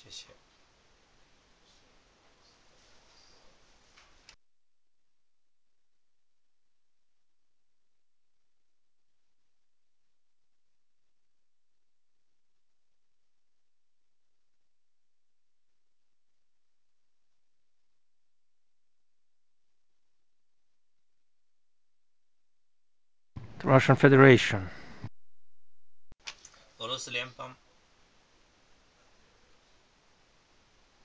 谢谢。 The Russian Federation. 俄罗斯联邦。